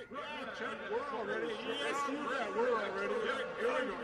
Yeah, check. We're all ready. Yes, you bet. We're all ready. Yeah, here we go.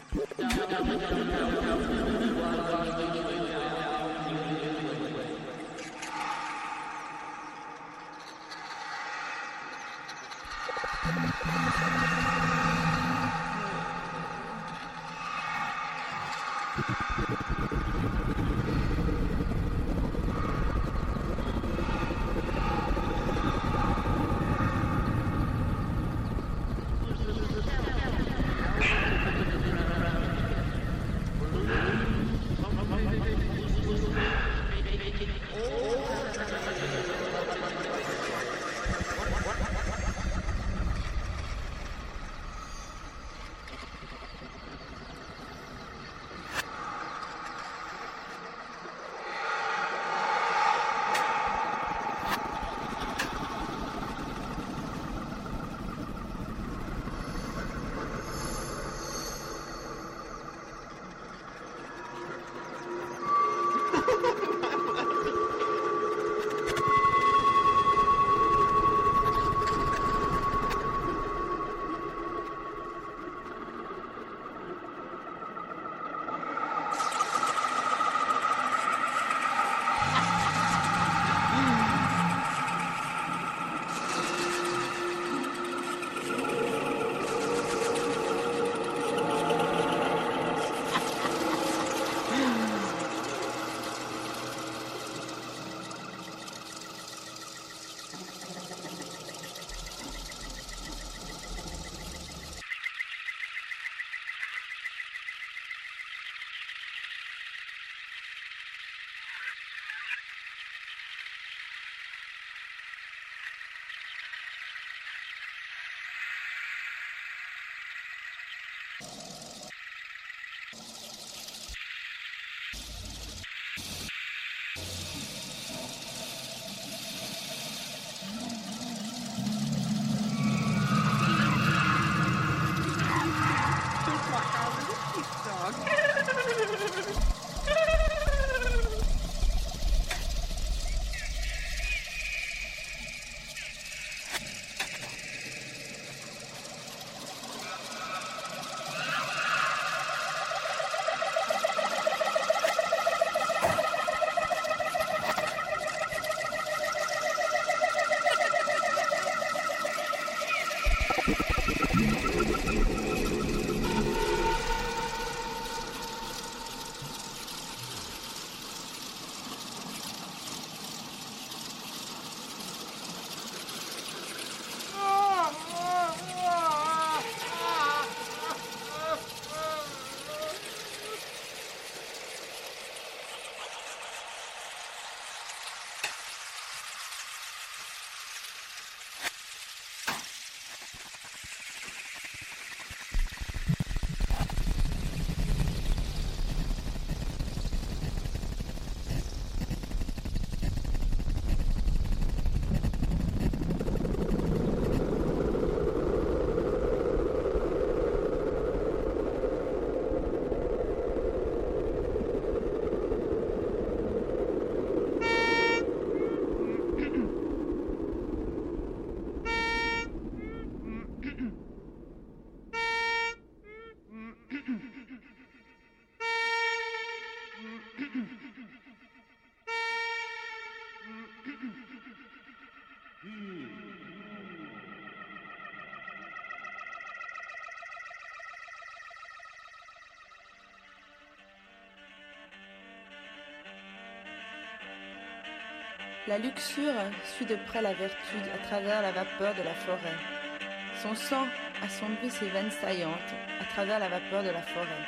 La luxure suit de près la vertu à travers la vapeur de la forêt. Son sang assombrit ses veines saillantes à travers la vapeur de la forêt.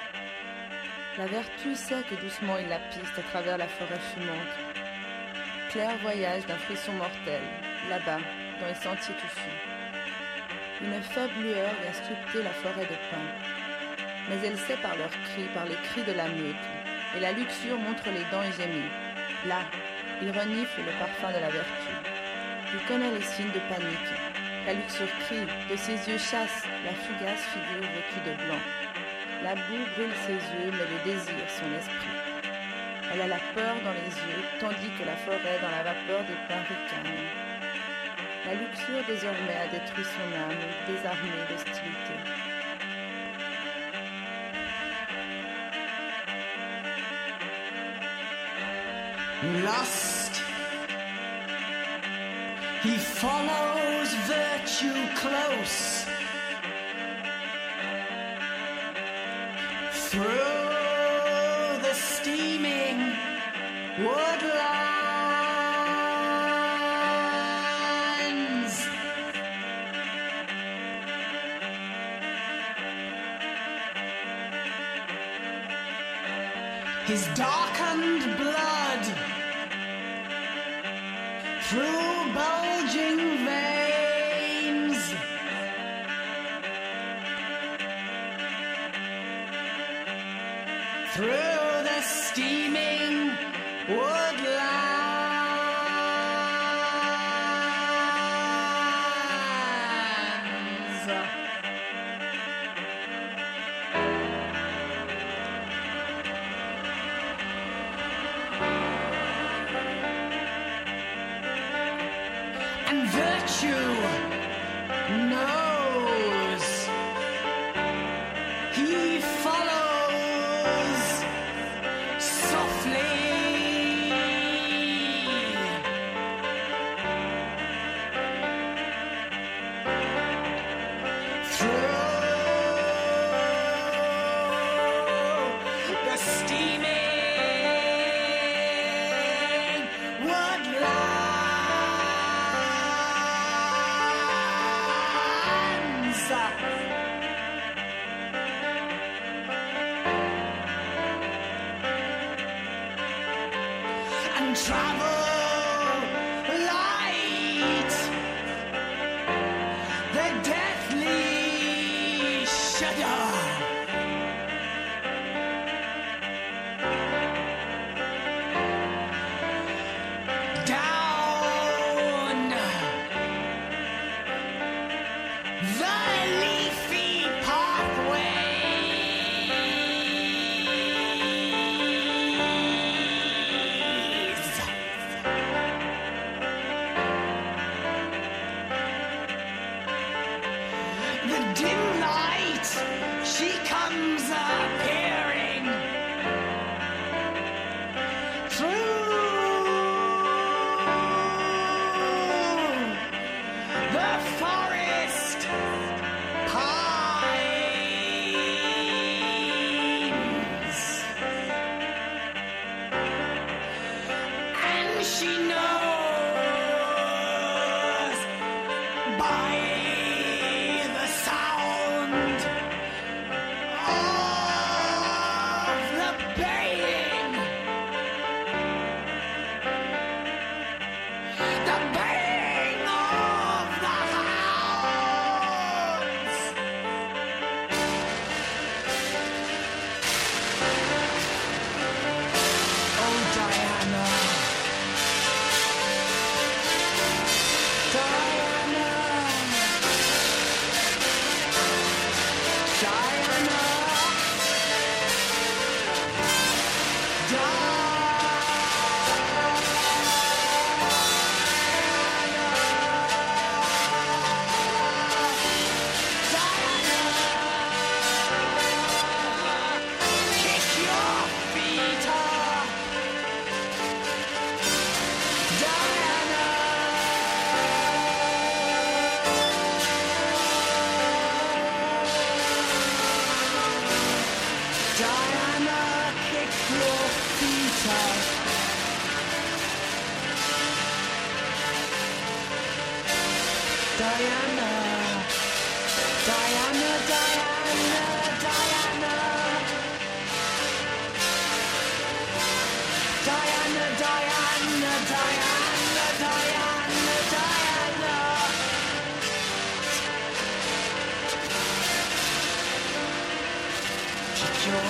La vertu sait que doucement il la piste à travers la forêt fumante. Clair voyage d'un frisson mortel, là-bas, dans les sentiers touffus. Une faible lueur vient sculpter la forêt de pin. Mais elle sait par leurs cris, par les cris de la meute. Et la luxure montre les dents et gémit. Là, il renifle le parfum de la vertu. Il connaît les signes de panique. La luxure crie, de ses yeux chasse la fugace figure vêtue de blanc. La boue brûle ses yeux, mais le désir son esprit. Elle a la peur dans les yeux, tandis que la forêt dans la vapeur des pins ricane. La luxure désormais a détruit son âme, désarmée d'hostilité. Lust. He follows virtue close through the steaming woodlands. His darkened blood through bulging veins, through the steaming woodlands. And virtue knows. He follows softly through the steaming woodlands. And travel light, the deathly shudder. Down the leafy pathways. The dim light, she comes appearing through the forest pines. And she knows by the sound of the baying, the baying of the hounds. Oh, Diana, Diana, Diana, kick your feet up, Diana. Diana, kick your feet up. Diana, Diana, Diana, Diana. Diana, Diana, Diana, Diana, Diana. Kick your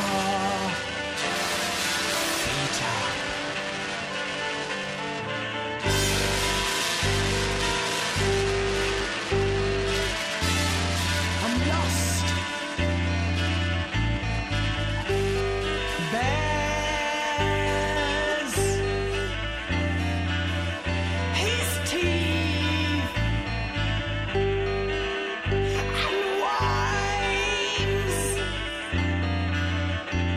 feet up. I'm lost. Bears his teeth and whines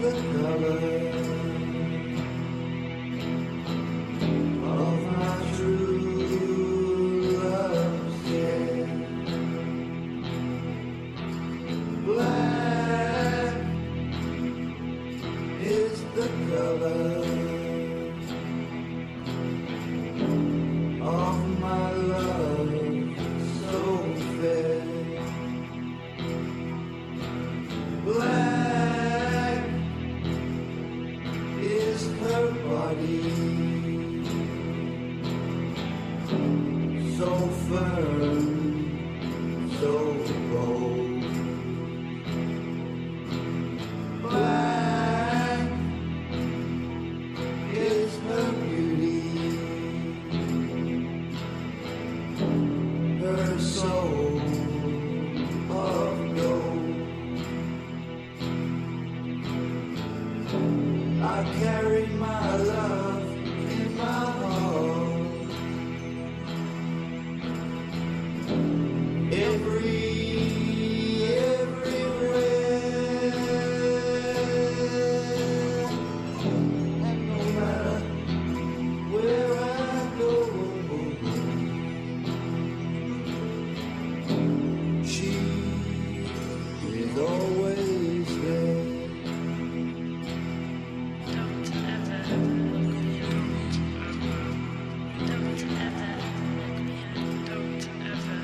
the color of my true love's hair. Black is the color of my love so fair. Black is her body, so firm, so bold. Black is her beauty, her soul of gold. I carry my love in my heart. Everywhere. And no matter where I go, she is always there. Don't ever look behind. Don't ever look behind. Don't ever.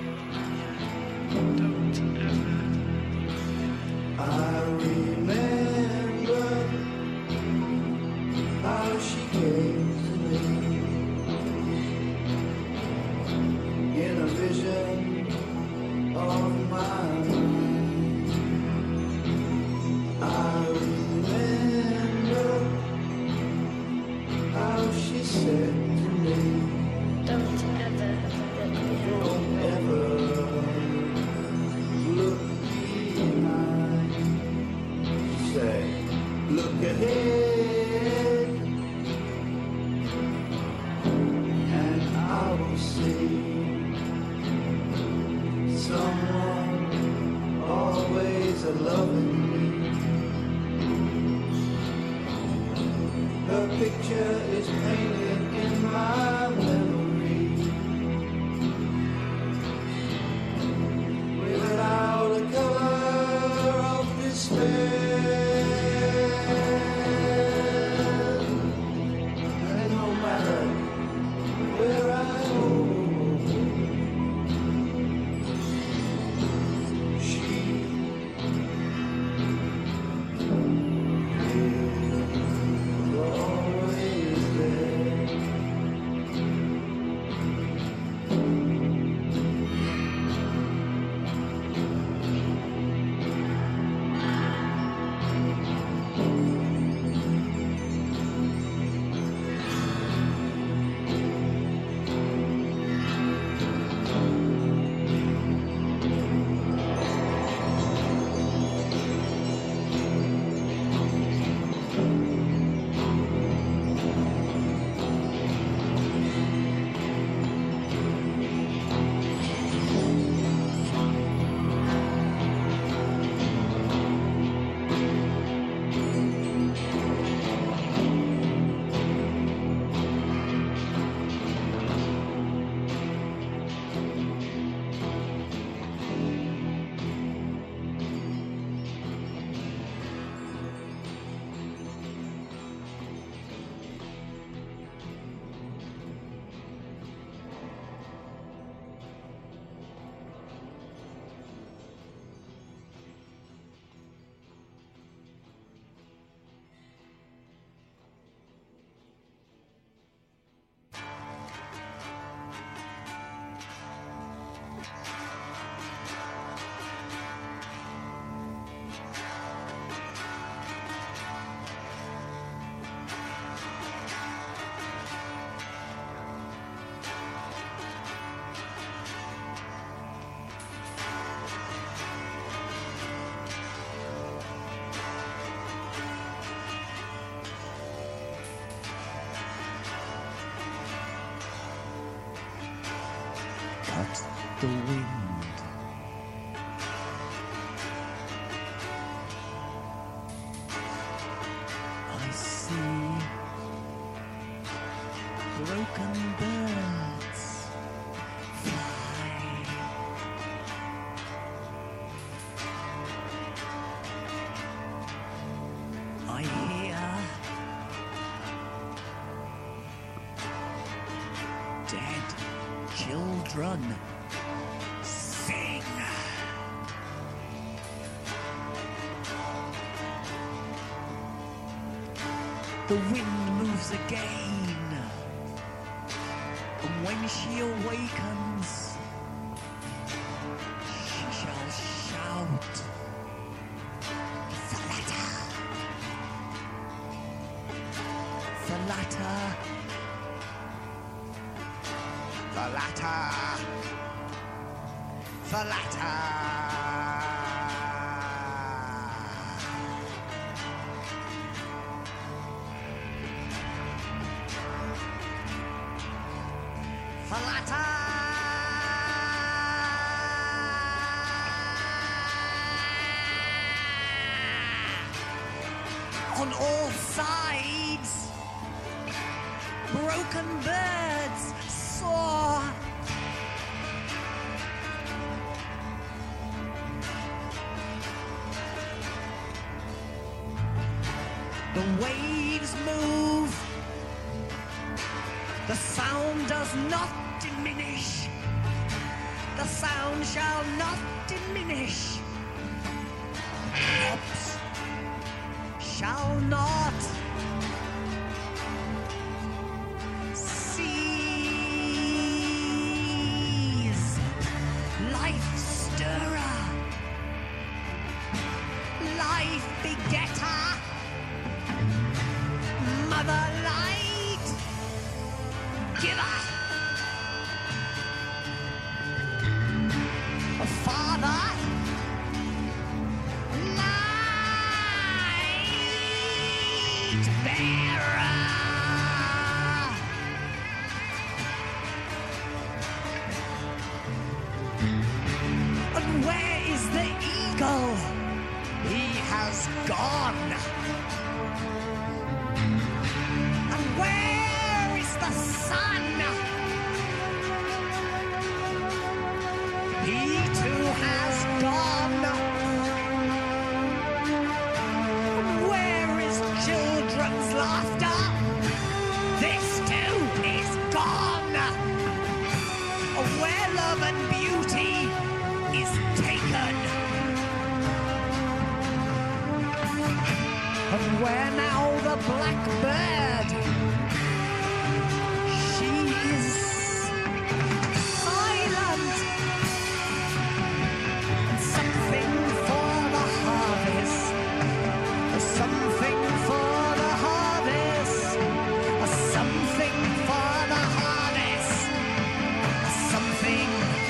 Don't ever. I remember how she came to me in a vision of my mind. I remember how she said to me, Don't ever look behind. don't ever look behind. Say, look ahead, and I will see someone always loving me. Her picture is painted in my memory without a color of despair. And no matter where I go, she is always there. cut the wind. broken birds fly. I hear dead children sing. The wind moves again, and when she awakens, she shall shout, Thalata! Thalata! Thalata! Thalata! Thalata! On all sides, broken birds soar. The waves move. The sound does not diminish. The sound shall not diminish. Knobs shall not cease. Life stirrer, life begetter, mother light giver, a father light bearer. And where is the eagle? He has gone. And where is the sun? He too has gone. And where is children's laughter? This too is gone. And where love and beauty is taken. And where now the blackbird? She is silent. And something for the harvest. Something for the harvest. Something for the harvest. Something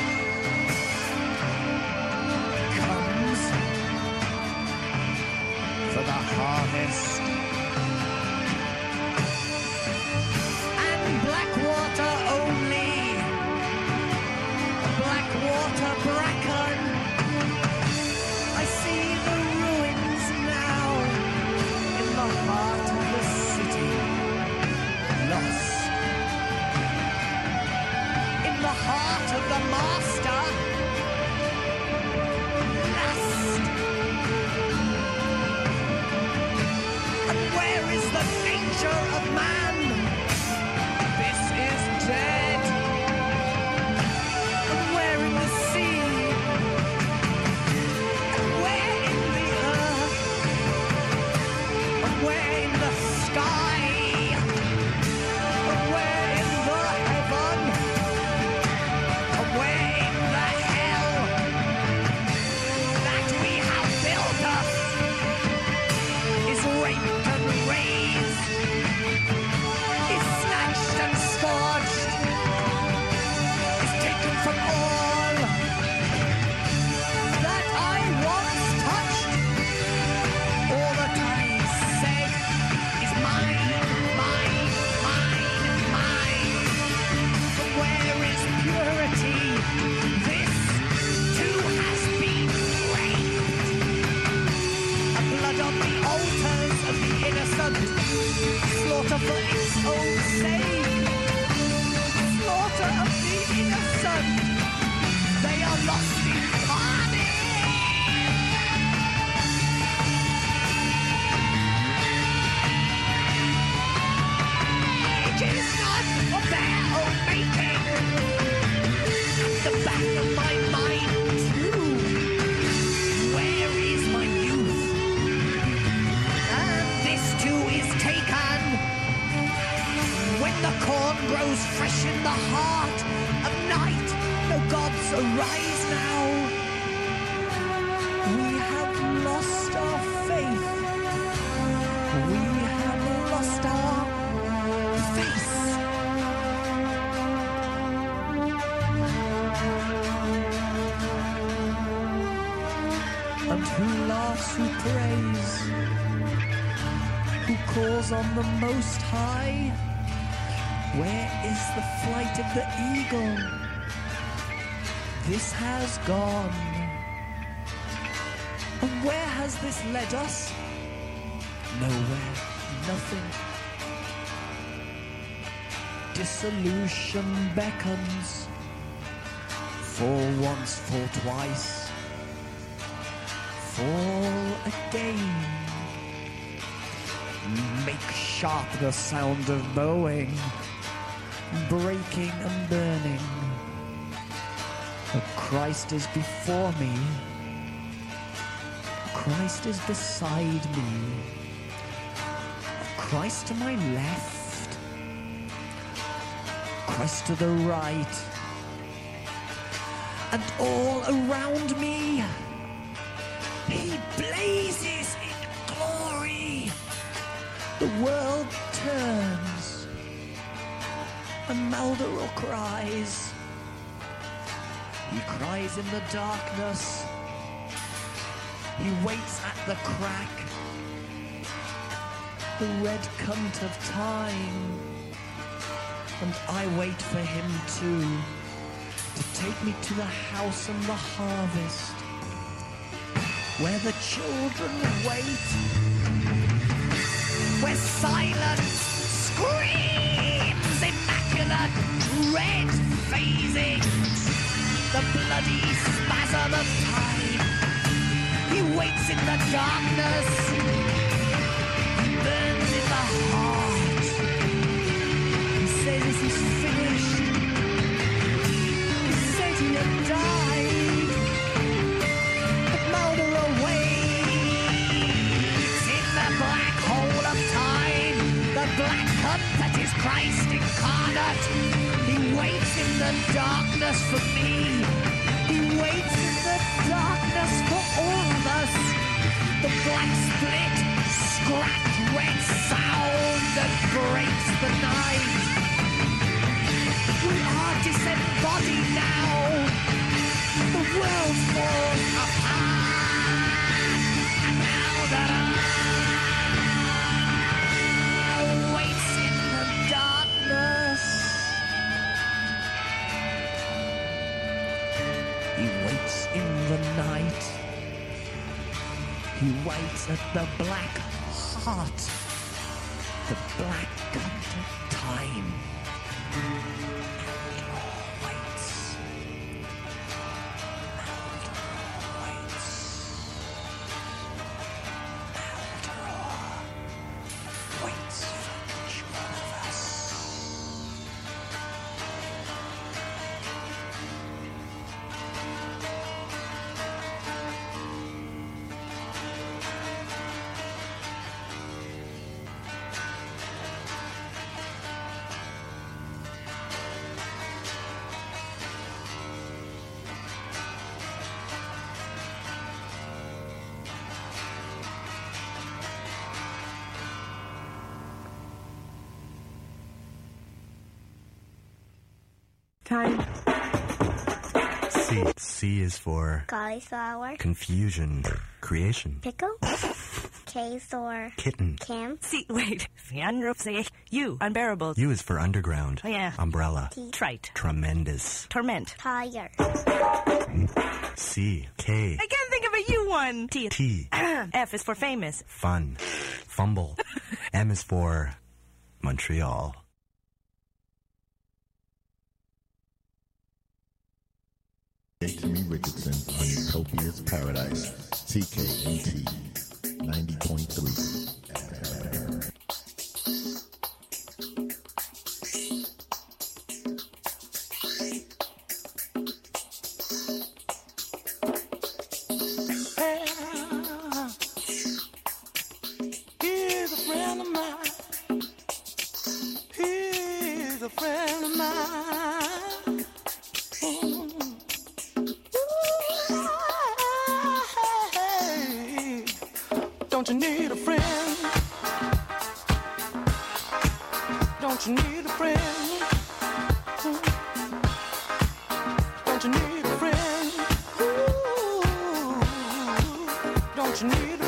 comes for the harvest. And Blackwater only, Blackwater bracken. I see the ruins now in the heart of the city, lost in the heart of the master, lost. And where is the nature of man? This is dead. And where in the sea? And where in the earth? And where in the sky? And where in the heaven? And where in the hell that we have built us is raped and razed, is snatched and scorched, is taken from all that I once touched. All that I said is mine, mine, mine, mine. But where is purity? This too has been raped. And blood on the altars of the innocent, slaughter for its own sake. slaughter of the innocent. They are lost in carnage. It is not of their own making. The back of my mind too. Where is my youth? And this too is taken. When the corn grows fresh in the heart of night, the gods arise now. We have lost our faith. We have lost our face. And who laughs, who prays, who calls on the Most High? Where is the flight of the eagle? This has gone. And where has this led us? Nowhere, nothing. Dissolution beckons. Fall once, fall twice. Fall again. Make sharp the sound of bowing, breaking and burning. Christ is before me. Christ is beside me. Christ to my left. Christ to the right. And all around me, he blazes in glory. The world turns, and Maldoror cries. He cries in the darkness. He waits at the crack. The red cunt of time. And I wait for him too, to take me to the house and the harvest, where the children wait, where silence screams immaculate dread phasing, the bloody spasm of time. He waits in the darkness, he burns in the heart. He says this is finished. He said he had died, but Maldoror waits in the black hole of time. The black cup that is Christ incarnate. He waits in the darkness for me. He waits in the darkness for all of us. The black split, scratch red sound that breaks the night. We are disembodied now. The world falls apart. And now that I waits in the darkness. He waits in the night. He waits at the black heart, the black cunt of time. Maldoror waits. Maldoror waits. Maldoror waits for each one of us. Time. C. C is for Cauliflower. confusion, creation, Pickle. K for kitten. Cam. See, wait. Fernrufsig. U. Unbearable. U is for underground, Oh, yeah. umbrella, Trite. tremendous. Torment. Tiger. C. K. I can't think of a U one. T. T. F is for famous. Fun, fumble. M is for Montreal. Timmy Richardson on Utopia's Paradise, CKNT 90.3. He's a friend of mine. He's a friend of mine. Don't you need a friend? Don't you need a friend? Don't you need a friend? Ooh, don't you need a